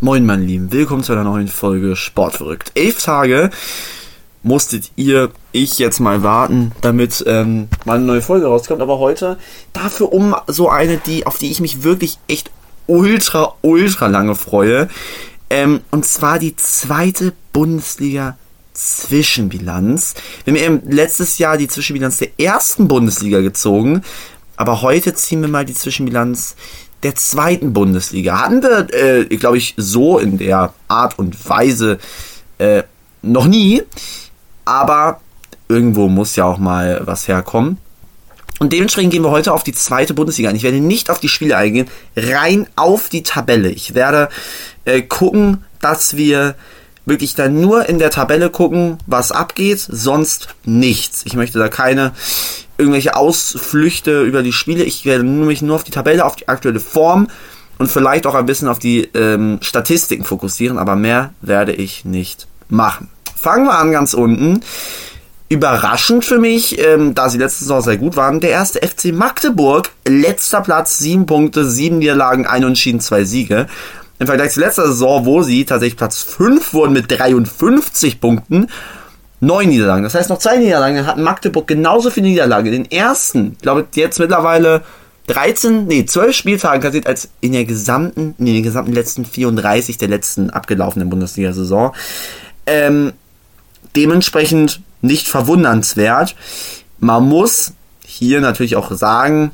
Moin meine Lieben, willkommen zu einer neuen Folge Sportverrückt. 11 Tage musstet ich jetzt mal warten, damit mal eine neue Folge rauskommt, aber heute dafür um so eine, auf die ich mich wirklich echt ultra lange freue, und zwar die zweite Bundesliga Zwischenbilanz. Wir haben letztes Jahr die Zwischenbilanz der ersten Bundesliga gezogen, aber heute ziehen wir mal die Zwischenbilanz der zweiten Bundesliga. Hatten wir, glaube ich, so in der Art und Weise noch nie, aber irgendwo muss ja auch mal was herkommen. Und dementsprechend gehen wir heute auf die zweite Bundesliga ein. Ich werde nicht auf die Spiele eingehen, rein auf die Tabelle. Ich werde gucken, dass wir wirklich dann nur in der Tabelle gucken, was abgeht, sonst nichts. Ich möchte da keine irgendwelche Ausflüchte über die Spiele. Ich werde mich nur auf die Tabelle, auf die aktuelle Form und vielleicht auch ein bisschen auf die Statistiken fokussieren, aber mehr werde ich nicht machen. Fangen wir an ganz unten. Überraschend für mich, da sie letzte Saison sehr gut waren, der erste FC Magdeburg, letzter Platz, 7 Punkte, 7 Niederlagen, 1 Unentschieden, 2 Siege. Im Vergleich zu letzter Saison, wo sie tatsächlich Platz 5 wurden mit 53 Punkten, 9 Niederlagen. Das heißt, noch 2 Niederlagen, dann hat Magdeburg genauso viele Niederlagen. Den ersten, ich glaube, jetzt mittlerweile 12 Spieltage kassiert als in den gesamten letzten 34 der letzten abgelaufenen Bundesliga-Saison. Dementsprechend nicht verwundernswert. Man muss hier natürlich auch sagen,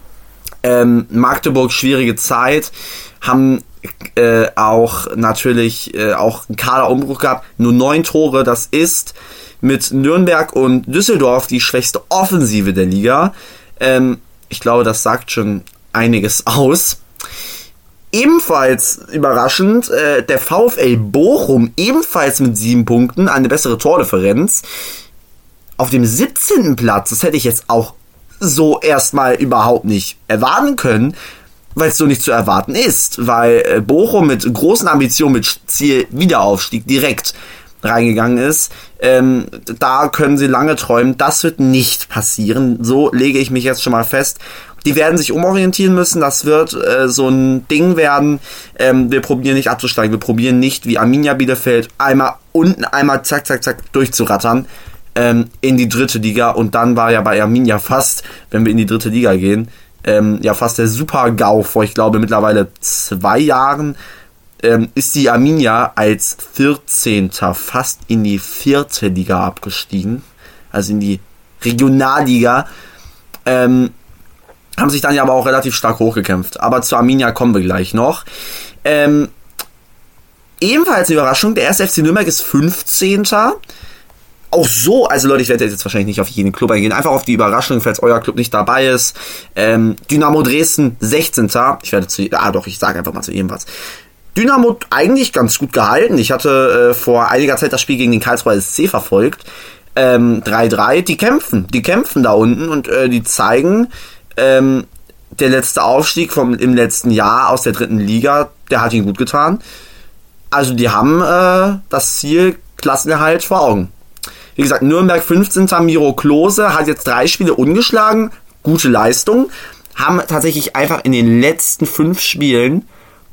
Magdeburg schwierige Zeit, haben auch natürlich auch einen Kaderumbruch gehabt, nur 9 Tore, das ist mit Nürnberg und Düsseldorf die schwächste Offensive der Liga. Ich glaube, das sagt schon einiges aus. Ebenfalls überraschend, der VfL Bochum, ebenfalls mit 7 Punkten, eine bessere Tordifferenz, auf dem 17. Platz. Das hätte ich jetzt auch so erstmal überhaupt nicht erwarten können, weil es so nicht zu erwarten ist, weil Bochum mit großen Ambitionen, mit Ziel Wiederaufstieg direkt reingegangen ist. Da können sie lange träumen, das wird nicht passieren, so lege ich mich jetzt schon mal fest. Die werden sich umorientieren müssen, das wird so ein Ding werden. Wir probieren nicht abzusteigen, wir probieren nicht wie Arminia Bielefeld einmal unten, einmal zack durchzurattern in die dritte Liga, und dann war ja bei Arminia fast, wenn wir in die dritte Liga gehen, fast der Super-GAU vor, ich glaube, mittlerweile 2 Jahren ist die Arminia als 14. fast in die 4. Liga abgestiegen, also in die Regionalliga, haben sich dann ja aber auch relativ stark hochgekämpft, aber zu Arminia kommen wir gleich noch. Ebenfalls eine Überraschung, der erste FC Nürnberg ist 15. Auch so, also Leute, ich werde jetzt wahrscheinlich nicht auf jeden Club eingehen, einfach auf die Überraschung, falls euer Club nicht dabei ist. Dynamo Dresden 16. Ich sage einfach mal zu jedem was. Dynamo eigentlich ganz gut gehalten. Ich hatte vor einiger Zeit das Spiel gegen den Karlsruher SC verfolgt. 3-3, die kämpfen da unten und die zeigen, der letzte Aufstieg im letzten Jahr aus der dritten Liga, der hat ihnen gut getan. Also die haben das Ziel Klassenerhalt vor Augen. Wie gesagt, Nürnberg 15. Miro Klose hat jetzt 3 Spiele ungeschlagen. Gute Leistung. Haben tatsächlich einfach in den letzten 5 Spielen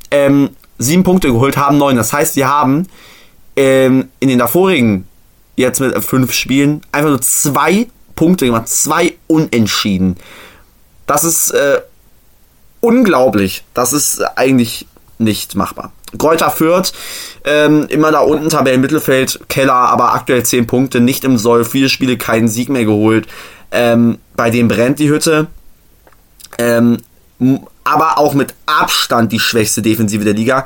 7 Punkte geholt, haben 9. Das heißt, die haben in den davorigen, jetzt mit 5 Spielen, einfach nur 2 Punkte gemacht. 2 Unentschieden. Das ist unglaublich. Das ist eigentlich nicht machbar. Greuther Fürth, immer da unten, Tabellenmittelfeld, Keller, aber aktuell 10 Punkte, nicht im Soll, 4 Spiele, keinen Sieg mehr geholt. Bei dem brennt die Hütte. Aber auch mit Abstand die schwächste Defensive der Liga.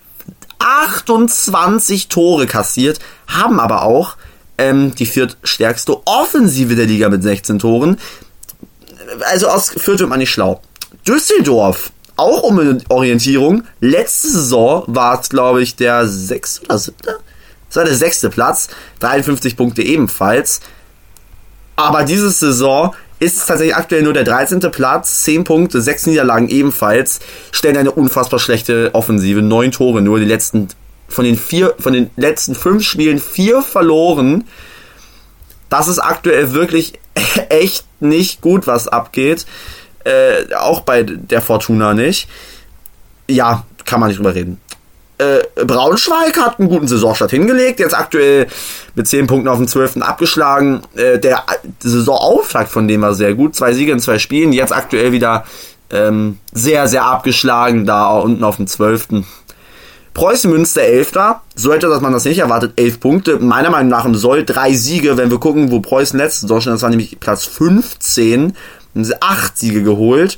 28 Tore kassiert, haben aber auch die viertstärkste Offensive der Liga mit 16 Toren. Also aus Fürth wird man nicht schlau. Düsseldorf, auch um Orientierung. Letzte Saison war es, glaube ich, der 6. oder 7. Das war der 6. Platz. 53 Punkte ebenfalls. Aber diese Saison ist es tatsächlich aktuell nur der 13. Platz. 10 Punkte, 6 Niederlagen ebenfalls. Stellen eine unfassbar schlechte Offensive. 9 Tore nur. Von den letzten 5 Spielen 4 verloren. Das ist aktuell wirklich echt nicht gut, was abgeht. Auch bei der Fortuna nicht. Ja, kann man nicht drüber reden. Braunschweig hat einen guten Saisonstart hingelegt, jetzt aktuell mit 10 Punkten auf dem 12. abgeschlagen. Der Saisonauftakt von dem war sehr gut, 2 Siege in 2 Spielen, jetzt aktuell wieder sehr, sehr abgeschlagen, da unten auf dem 12. Preußen Münster 11. So hätte man das nicht erwartet, 11 Punkte. Meiner Meinung nach im Soll 3 Siege, wenn wir gucken, wo Preußen letzte Saison stand, das war nämlich Platz 15, haben sie 8 Siege geholt.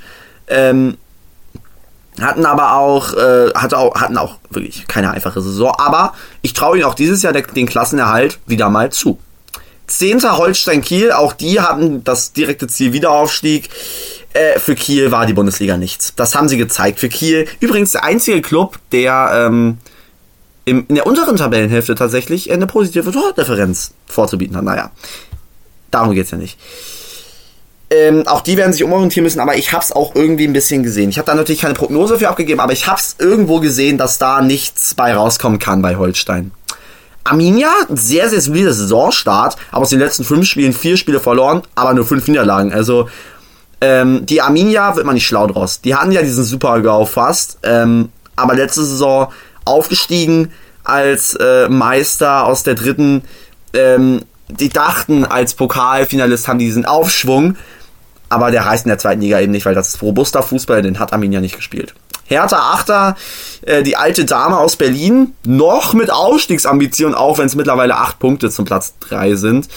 Hatten auch wirklich keine einfache Saison, aber ich traue ihnen auch dieses Jahr den Klassenerhalt wieder mal zu. 10. Holstein Kiel, auch die hatten das direkte Ziel Wiederaufstieg. Für Kiel war die Bundesliga nichts. Das haben sie gezeigt für Kiel. Übrigens der einzige Club, der in der unteren Tabellenhälfte tatsächlich eine positive Tordifferenz vorzubieten hat. Naja, darum geht's ja nicht. Auch die werden sich umorientieren müssen, aber ich hab's auch irgendwie ein bisschen gesehen. Ich habe da natürlich keine Prognose für abgegeben, aber ich hab's irgendwo gesehen, dass da nichts bei rauskommen kann bei Holstein. Arminia, sehr, sehr solider Saisonstart, aber aus den letzten 5 Spielen 4 Spiele verloren, aber nur 5 Niederlagen. Also, die Arminia wird man nicht schlau draus. Die hatten ja diesen Super-GAU fast, aber letzte Saison aufgestiegen als Meister aus der 3. Die dachten, als Pokalfinalist haben die diesen Aufschwung, aber der reißt in der 2. Liga eben nicht, weil das ist robuster Fußball, den hat Arminia nicht gespielt. Hertha 8. Die alte Dame aus Berlin, noch mit Aufstiegsambitionen, auch wenn es mittlerweile 8 Punkte zum Platz 3 sind.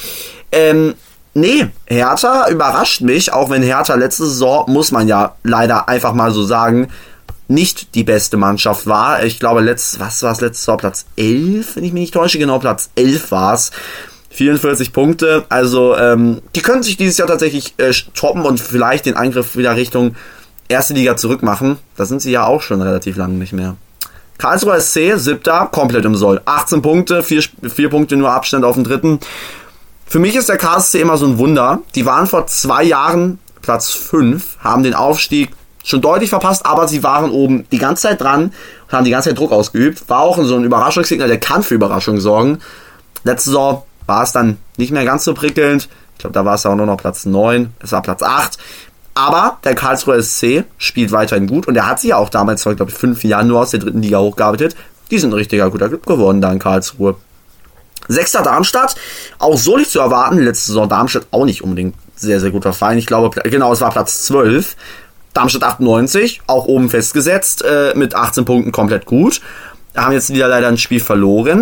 Hertha überrascht mich, auch wenn Hertha letzte Saison, muss man ja leider einfach mal so sagen, nicht die beste Mannschaft war. Ich glaube, letzte Saison? Platz 11, wenn ich mich nicht täusche, genau, Platz 11 war es. 44 Punkte, also die können sich dieses Jahr tatsächlich toppen und vielleicht den Angriff wieder Richtung erste Liga zurückmachen. Da sind sie ja auch schon relativ lange nicht mehr. Karlsruher SC, 7. komplett im Soll. 18 Punkte, 4 Punkte nur Abstand auf dem 3. Für mich ist der KSC immer so ein Wunder. Die waren vor 2 Jahren Platz 5, haben den Aufstieg schon deutlich verpasst, aber sie waren oben die ganze Zeit dran und haben die ganze Zeit Druck ausgeübt. War auch so ein Überraschungssignal, der kann für Überraschung sorgen. Letzte Saison war es dann nicht mehr ganz so prickelnd. Ich glaube, da war es auch nur noch Platz 9. Es war Platz 8. Aber der Karlsruher SC spielt weiterhin gut. Und der hat sich ja auch damals, glaube ich, 5 Jahren nur aus der 3. Liga hochgearbeitet. Die sind ein richtiger guter Club geworden da in Karlsruhe. 6. Darmstadt. Auch so nicht zu erwarten. Letzte Saison Darmstadt auch nicht unbedingt sehr, sehr guter Verein. Ich glaube, genau, es war Platz 12. Darmstadt 98. Auch oben festgesetzt. Mit 18 Punkten komplett gut. Haben jetzt wieder leider ein Spiel verloren.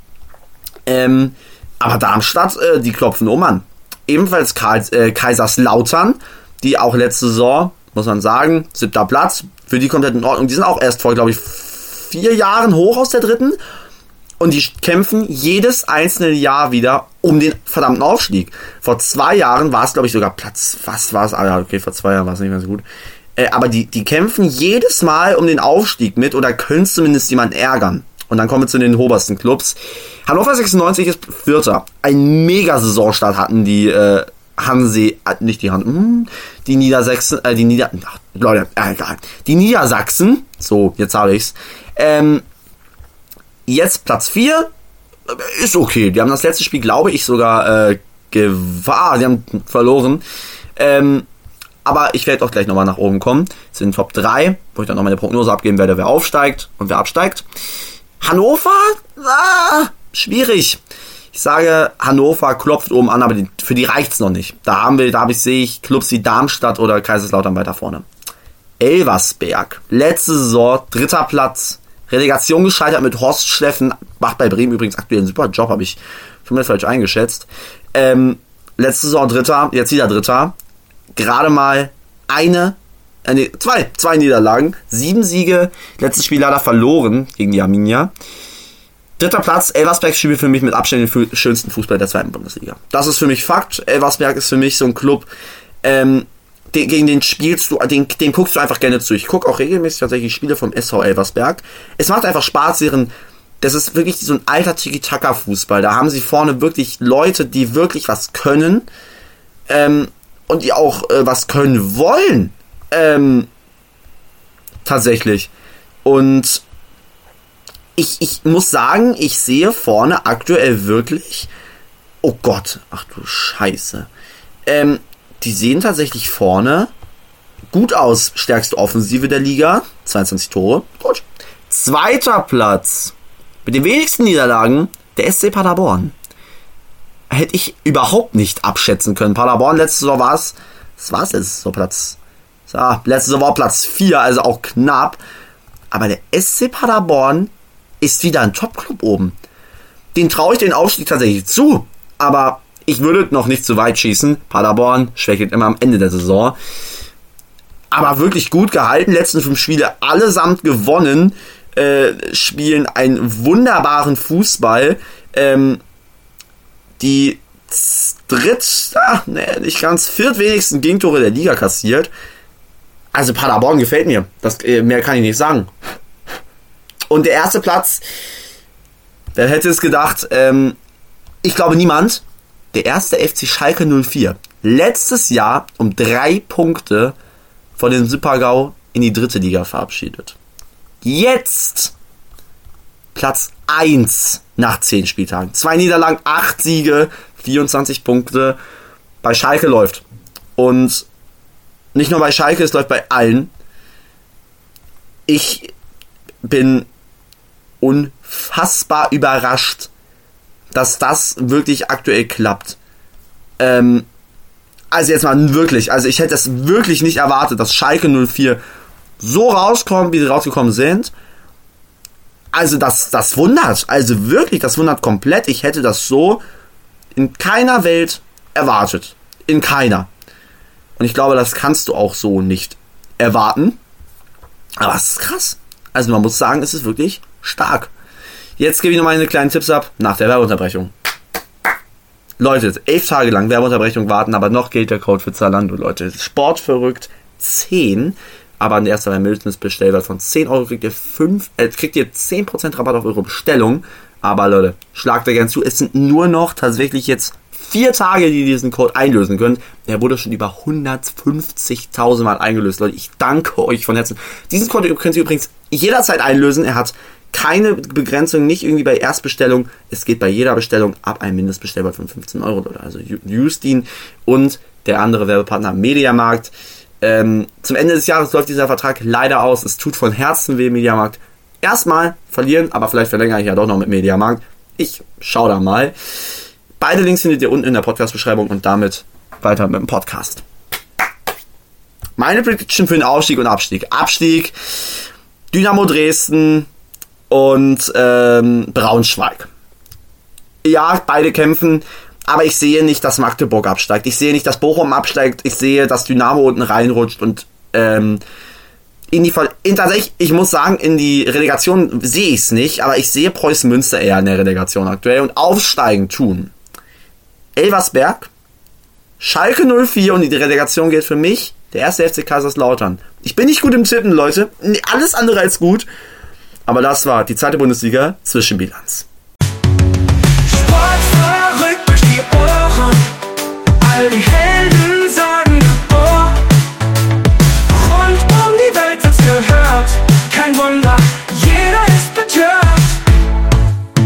Aber Darmstadt, die klopfen an. Ebenfalls Kaiserslautern, die auch letzte Saison, muss man sagen, 7. Platz, für die komplett in Ordnung. Die sind auch erst vor, glaube ich, 4 Jahren hoch aus der 3. Und die kämpfen jedes einzelne Jahr wieder um den verdammten Aufstieg. Vor 2 Jahren war es, glaube ich, sogar Platz, was war es? Ah ja, okay, vor 2 Jahren war es nicht mehr so gut. Aber die kämpfen jedes Mal um den Aufstieg mit oder können zumindest jemanden ärgern. Und dann kommen wir zu den obersten Clubs. Hannover 96 ist 4. Ein Mega-Saisonstart hatten die die Niedersachsen, die Niedersachsen, so, jetzt habe ich's. Jetzt Platz 4, ist okay. Die haben das letzte Spiel, glaube ich, sogar die haben verloren. Aber ich werde auch gleich nochmal nach oben kommen. Das sind Top 3, wo ich dann noch meine Prognose abgeben werde, wer aufsteigt und wer absteigt. Hannover? Schwierig. Ich sage, Hannover klopft oben an, aber für die reicht's noch nicht. Sehe ich Clubs wie Darmstadt oder Kaiserslautern weiter vorne. Elversberg. Letzte Saison, 3. Platz. Relegation gescheitert mit Horst Schleffen. Macht bei Bremen übrigens aktuell einen super Job, habe ich schon mal falsch eingeschätzt. Letzte Saison 3., jetzt wieder 3. Gerade mal zwei Niederlagen, 7 Siege, letztes Spiel leider verloren gegen die Arminia. 3. Platz, Elversberg spielt für mich mit Abstand den schönsten Fußball der 2. Bundesliga. Das ist für mich Fakt. Elversberg ist für mich so ein Club, gegen den spielst du, den guckst du einfach gerne zu. Ich gucke auch regelmäßig tatsächlich Spiele vom SV Elversberg. Es macht einfach Spaß, das ist wirklich so ein alter Tiki-Taka-Fußball. Da haben sie vorne wirklich Leute, die wirklich was können, und die auch was können wollen. Tatsächlich. Und ich muss sagen, ich sehe vorne aktuell wirklich, oh Gott, ach du Scheiße. Die sehen tatsächlich vorne gut aus. Stärkste Offensive der Liga, 22 Tore, gut. Zweiter Platz mit den wenigsten Niederlagen, der SC Paderborn. Hätte ich überhaupt nicht abschätzen können. Paderborn letzte Saison war es. Das war es letzte Saison Platz. Ja, letzte Saison war Platz 4, also auch knapp. Aber der SC Paderborn ist wieder ein Top-Club oben. Den traue ich den Aufstieg tatsächlich zu. Aber ich würde noch nicht zu weit schießen. Paderborn schwächelt immer am Ende der Saison. Aber wirklich gut gehalten. Letzten 5 Spiele allesamt gewonnen. Spielen einen wunderbaren Fußball. Die nicht ganz viertwenigsten Gegentore der Liga kassiert. Also Paderborn gefällt mir. Mehr kann ich nicht sagen. Und der erste Platz, wer hätte es gedacht, ich glaube niemand, der erste FC Schalke 04. Letztes Jahr um 3 Punkte von dem Super-GAU in die 3. Liga verabschiedet. Jetzt Platz 1 nach 10 Spieltagen. 2 Niederlagen, 8 Siege, 24 Punkte. Bei Schalke läuft. Und nicht nur bei Schalke, es läuft bei allen. Ich bin unfassbar überrascht, dass das wirklich aktuell klappt. Also jetzt mal wirklich, also ich hätte es wirklich nicht erwartet, dass Schalke 04 so rauskommen, wie sie rausgekommen sind. Also das wundert, also wirklich, das wundert komplett. Ich hätte das so in keiner Welt erwartet. In keiner. Und ich glaube, das kannst du auch so nicht erwarten. Aber es ist krass. Also man muss sagen, es ist wirklich stark. Jetzt gebe ich noch meine kleinen Tipps ab nach der Werbeunterbrechung. Leute, 11 Tage lang Werbeunterbrechung warten, aber noch gilt der Code für Zalando, Leute. Sportverrückt 10. Aber an der ersten Mindestbestellwert von 10 Euro kriegt ihr 10% Rabatt auf eure Bestellung. Aber Leute, schlagt da gern zu. Es sind nur noch tatsächlich jetzt 4 Tage, die diesen Code einlösen können. Der wurde schon über 150.000 Mal eingelöst. Leute, ich danke euch von Herzen. Diesen Code könnt ihr übrigens jederzeit einlösen. Er hat keine Begrenzung, nicht irgendwie bei Erstbestellung. Es geht bei jeder Bestellung ab einem Mindestbestellwert von 15 Euro. Leute. Also Justin und der andere Werbepartner Mediamarkt. Zum Ende des Jahres läuft dieser Vertrag leider aus. Es tut von Herzen weh, Mediamarkt. Erstmal verlieren, aber vielleicht verlängere ich ja doch noch mit Mediamarkt. Ich schau da mal. Beide Links findet ihr unten in der Podcast-Beschreibung und damit weiter mit dem Podcast. Meine Prediction für den Aufstieg und Abstieg. Abstieg, Dynamo Dresden und Braunschweig. Ja, beide kämpfen. Aber ich sehe nicht, dass Magdeburg absteigt. Ich sehe nicht, dass Bochum absteigt. Ich sehe, dass Dynamo unten reinrutscht und tatsächlich, ich muss sagen, in die Relegation sehe ich es nicht, aber ich sehe Preußen Münster eher in der Relegation aktuell und aufsteigen tun Elversberg, Schalke 04 und die Relegation gilt für mich der erste FC Kaiserslautern. Ich bin nicht gut im Tippen, Leute. Alles andere als gut. Aber das war die zweite Bundesliga Zwischenbilanz.